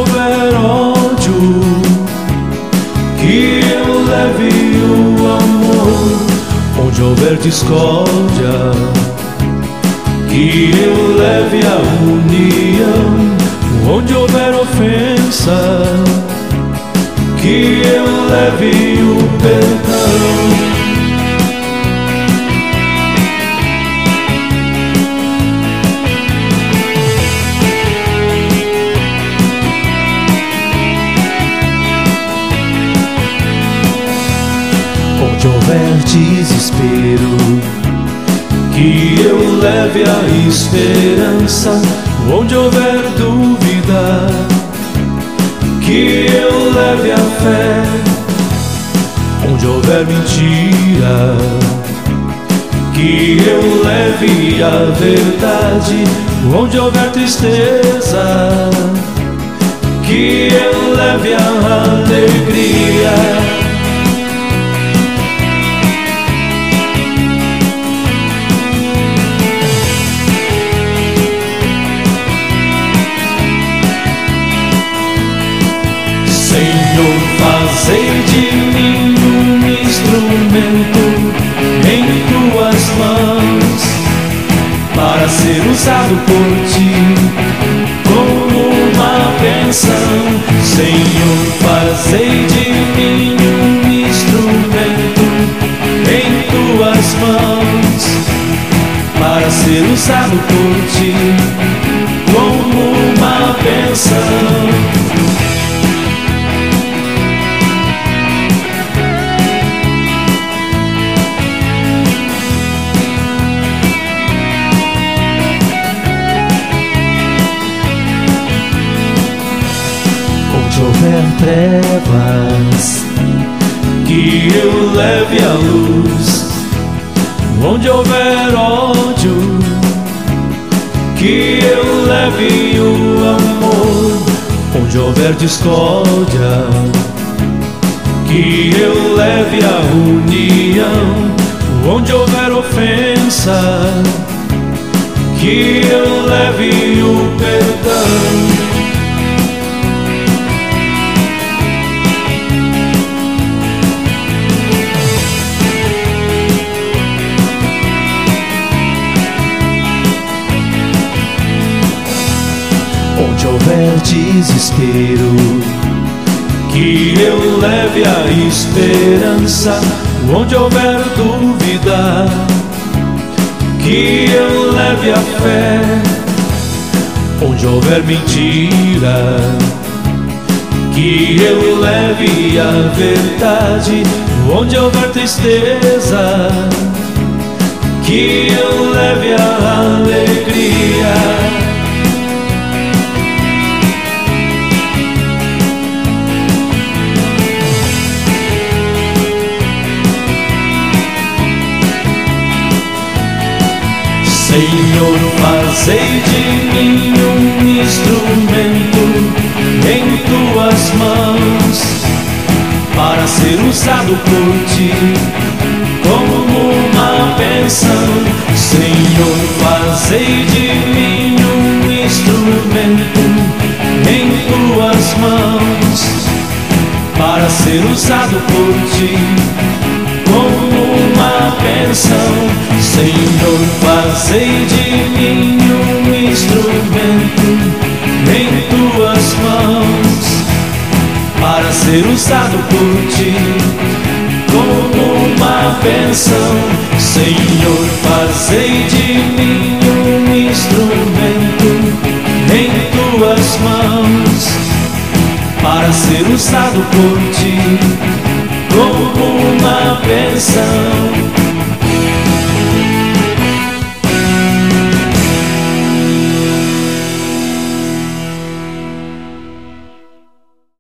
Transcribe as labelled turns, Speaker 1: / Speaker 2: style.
Speaker 1: houver ódio, que eu leve o amor. Onde houver discórdia, que eu leve a união. Onde houver ofensa, que eu leve o perdão. Onde houver desespero, que eu leve a esperança. Onde houver dúvida, que eu leve a fé. Onde houver mentira, que eu leve a verdade. Onde houver tristeza, que eu leve a alegria. Senhor, fazei de mim um instrumento em tuas mãos, para ser usado por ti como uma bênção. Senhor, fazei de mim um instrumento em tuas mãos, para ser usado por ti como uma bênção. Onde houver trevas, que eu leve a luz. Onde houver ódio, que eu leve o amor. Onde houver discórdia, que eu leve a união. Onde houver ofensa, que eu leve o perdão. Onde houver desespero, que eu leve a esperança. Onde houver dúvida, que eu leve a fé. Onde houver mentira, que eu leve a verdade. Onde houver tristeza, que eu leve a alegria. Senhor, fazei de mim um instrumento em tuas mãos, para ser usado por ti como uma bênção. Senhor, fazei de mim um instrumento em tuas mãos, para ser usado por ti como uma bênção. Senhor, fazei de mim um instrumento em tuas mãos, para ser usado por ti como uma bênção. Senhor, fazei de mim um instrumento em tuas mãos, para ser usado por ti como uma bênção.